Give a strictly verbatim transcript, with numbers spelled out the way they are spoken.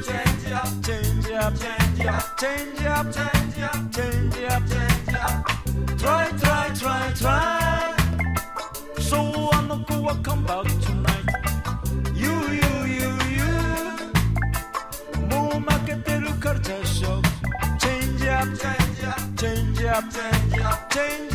change up, change up, change up, change up, change up, change up, change up. Try, try, try, try. So I no go will come back tonight. You, you, you, you. 뭐 맞겠대로 가르쳐 show. Change up, change up, change up, change up, change up.